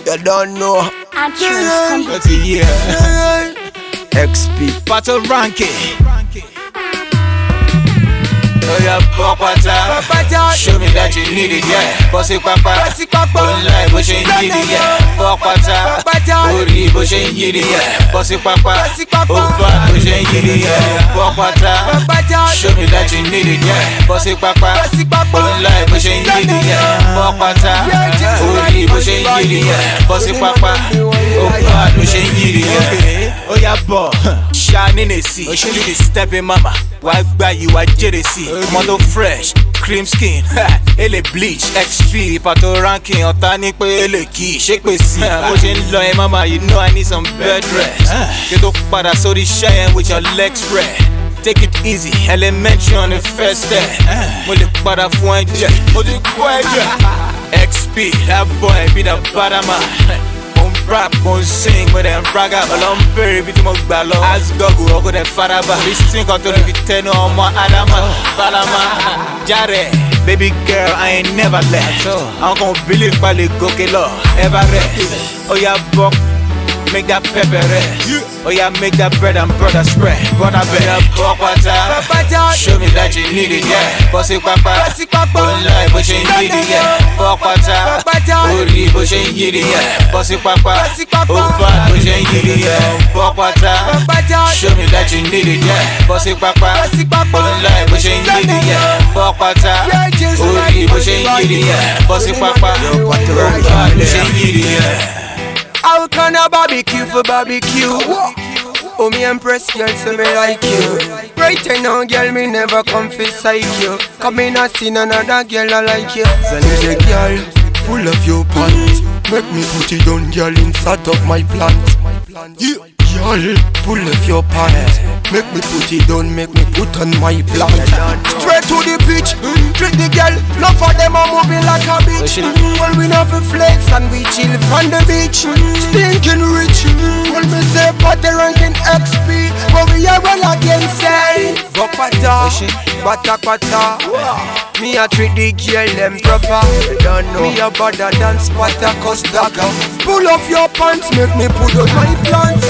You don't know. What's a year? XP Battle ranking. Oh yeah, Papa, show me that you need it, yeah. Bossy Papa, online, but you need it, yeah. Papa, Ori, but you need it, yeah. Bossy Papa, Opa, but you need it, yeah. Papa, show me that you need it, yeah. Bossy Papa, online, but you need it, yeah. Papa, Ori, but you need it, yeah. Bossy Papa, Opa, but you need it, yeah. Oh yeah, boy, shine in the sea. Show you the stepping mama. Why buy you a jealousy? Mondo fresh, cream skin, ele bleach, XP, pato ranking, otani pe ele key, shake me see. Motion loy mama, you know I need some bed rest. Get up pada so the shine with your legs spread. Take it easy, elementary on the first step. Mole pada fun jet, mole quiet XP, that boy be the bada man. Rap, gon' sing with them braga. But I'm very bit more ballo. As Gogu, I go to Faraba. This thing got to be 10 or more Adama, Palama, Jare. Baby girl, I ain't never left. I'm gon' believe Pali Gokelo, ever rest. Oh yeah, buck, make that pepper rest. Oh yeah, make that bread and butter spread. Butter bread, Papa, show me that you need it, yeah. Bossy Papa, online, but you need it, yeah. Papa, Ori, but you need it, yeah. Bossy Papa, Opa, but you need it, yeah. Papa, show me that you need it, yeah. Bossy Papa, online, but you need it, yeah. Papa, Ori, but you need it, yeah. Bossy Papa, Opa, but you need it, yeah. How can a barbecue for barbecue? Oh, me impress girl, so me like you. Right now, girl, me never come for psych you. Come in and see another girl I like you. So me say, girl, pull up your pants. Make me put it on, girl, inside of my plant. Yeah, girl, pull up your pants. Make me put it on, make me put on my plant. Straight to the pitch, treat the girl. Love for them are moving like a bitch. When we have a flex and we chill from the beach. Stinking rich. When me say party ranking XP, when we are well again say go pata, pata. Me a treat the girl them proper. Don't know me a better than spotter Costaga. Pull off your pants, make me put on my plants.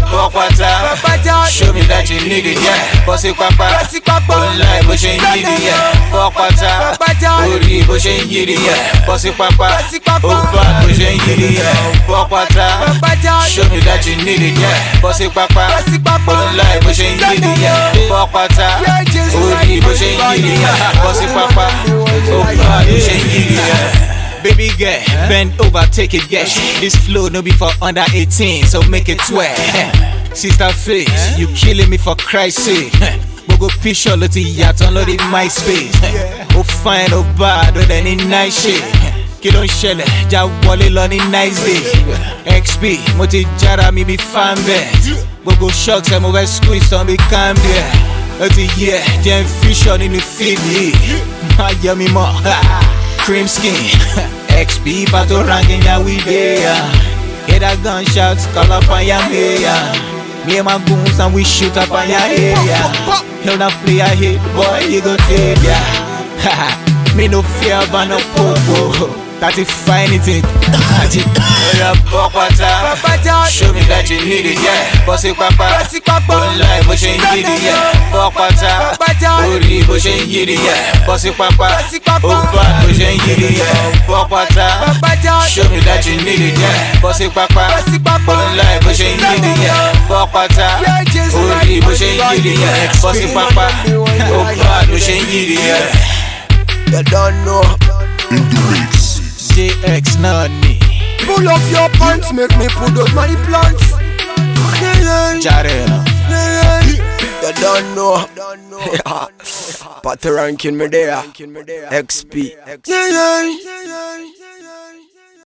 Papa, show me that you need it, yeah. Bossy Papa, online, but you need it, yeah. Papa, Ori, but you need it, yeah. Bossy Papa, Opa, but you need it, yeah. Papa, show me that you need it, yeah. Bossy Papa, online, but you need it, yeah. Papa, Ori, but you need it, yeah. Bossy Papa, Opa, but you need it, yeah. Baby girl, bend over, take it, yeah. This flow no be for under 18, so make it swear. Sister face, you killing me for Christ's sake. Bogo picture lo ti yato lo di MySpace. Oh fine, oh bad, oh any nice shit. Kí ló ń ṣẹlẹ̀, já wọlé lọ ní nice day. XP, mo ti jára mi bí fan bẹ́ẹ̀. Gbogbo shocks ẹ̀ mo fẹ́ squeeze tán bí calm there. Ó ti yẹ, jẹ́ fission nínú feed yìí. Má yẹ mi mọ́. Cream skin, XP, pato ranking, yeah, we there. Hear that gunshots, call up on your area. Me and my goons and we shoot up on your area. He'll not play a hit, boy, you go dead, yeah. Me no fear about no popo. That's it, fine it. Papa, show me that you need it, yeah. Bossy Papa, online, but you need it, yeah. Papa, Ori, but you need it, yeah. Bossy Papa, Opa, but you need it, yeah. Papa, show me that you need it, yeah. Bossy Papa, online, but you need it, yeah. Papa, Ori, but you need it, yeah. Bossy Papa, Opa, but you need it, yeah. You don't know. JX, not me. Pull off your pants, make me put on my plants. Jarena. You don't know. Party ranking me there. XP.